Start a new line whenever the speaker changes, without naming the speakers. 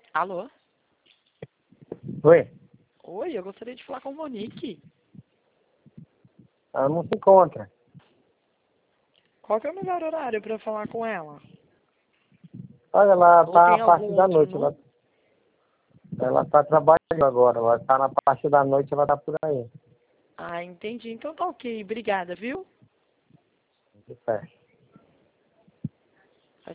Alô?
Oi?
Oi, eu gostaria de falar com a Monique.
Ela não se encontra.
Qual que é o melhor horário para falar com ela?
Olha, ela
Ou
tá
tem
a partir
algum
da
outro
noite.
número?
Ela tá trabalhando agora. Ela tá na parte da noite, ela tá por aí.
Ah, entendi. Então tá ok. Obrigada, viu?
De pé.